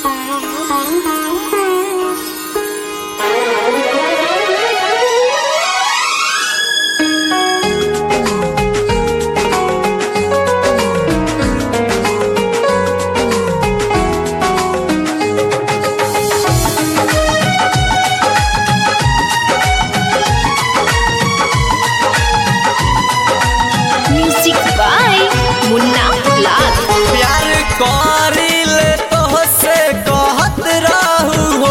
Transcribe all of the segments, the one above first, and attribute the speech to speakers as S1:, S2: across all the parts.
S1: Music by Munna Lal.
S2: प्यार करिले तोहसे कहत रहू हो,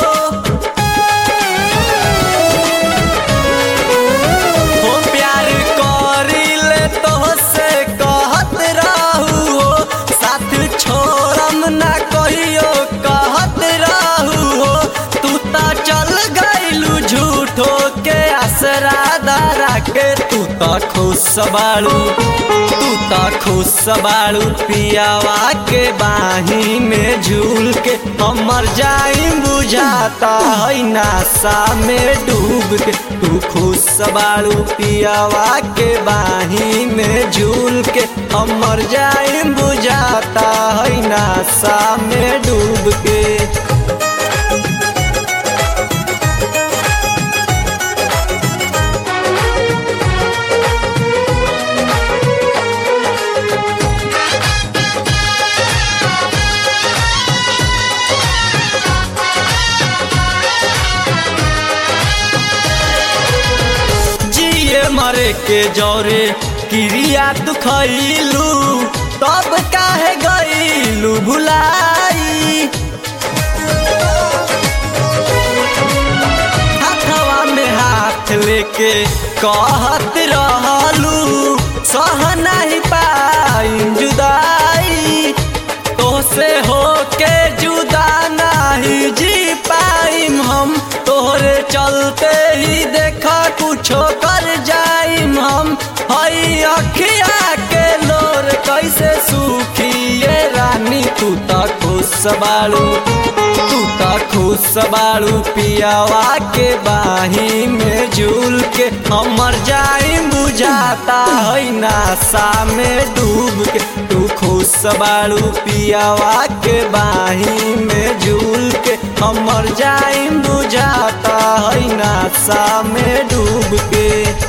S2: प्यार करिले तोहसे कहत रहू हो, साथ छोड़म ना कहियो कहत रहू हो। तू ता चल गइलू झूठो के आसरा दारा के, तू ता खुश बाड़ू, तू ता खुश बाड़ू पियावा के बाही में झूल के। हमर जाई बुझाता है नासा में डूब के, तू खुश बाड़ू पियावा के बाही में झूल के। हमर जाई बुझाता है नासा में डूब के। मरे के जौरे क्रिया तू खइलू, तब काहे गइलू भुलाई। हाथवा में हाथ लेके कहत रहलू, सह नहीं पाई जुदाई। तोहसे होके जुदा नहीं जी पाइम हम, तोहरे चलते ही देखा कुछो कर जाइम हम। हई अखिया के लोर कैसे सूखी ये रानी, तू ता खुश बाड़ू, तू ता खुश बाड़ू पियावा के बाही में झूल के। हमर जाइम बुझाता है नासा में डूब के, तू खुश बाड़ू पियावा के बाही में झूल के। हमर जाइम बुझाता है नासा में डूब के।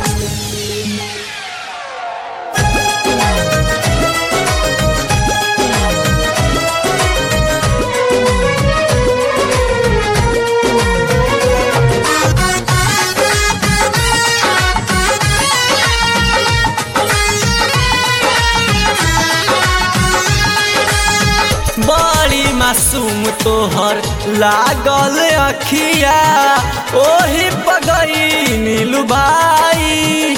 S2: बड़ी मासूम तोहर लागल अखिया, ओही पगई नीलू भाई।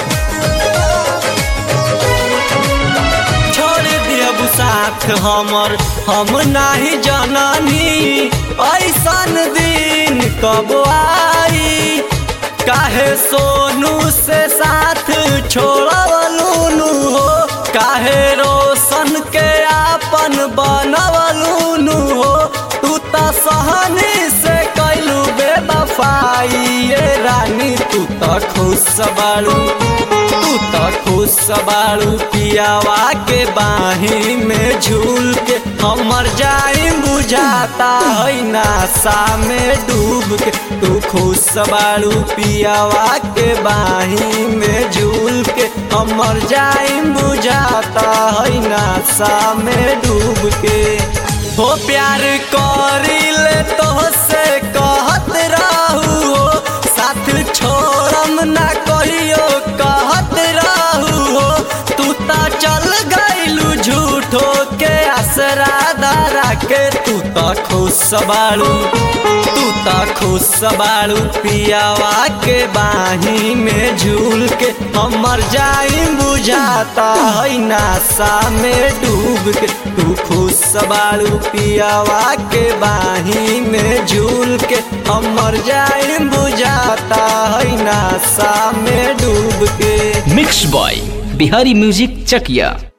S2: छोड़ दियब साथ हमर, हम नहीं जननी ऐसन दिन कब आई। काहे सोनू से साथ छोड़लू हो, काहे रोशन के आपन बनवलू हो। तू ता सहनी से कैलू बेवफाई ये रानी, तू ता खुश बाड़ू, तू ता खुश बाड़ू पियावा के बाही में झूल के। हमर जाई बुझाता है नासा में डूब के, तू खुश बाड़ू पियावा के बाही में झूल के। हमर जाई बुझाता है नासा में डूब के। हो प्यार करिले तोहसे कहत रहू हो, साथ छोड़म ना कहियो कहत रहू हो। तू ता चल गइलू झूठो के आसरा दारा के, तू ता खुश बाड़ू, तू ता खुश बाड़ू पियावा के बाही में झूल के। हमर जाई बुझाता है नासा में डूब के, तू खुश बाड़ू पियावा के बाही में झूल के। हमर जाई बुझाता है नासा में डूब के।
S3: मिक्स बॉय बिहारी म्यूजिक चकिया।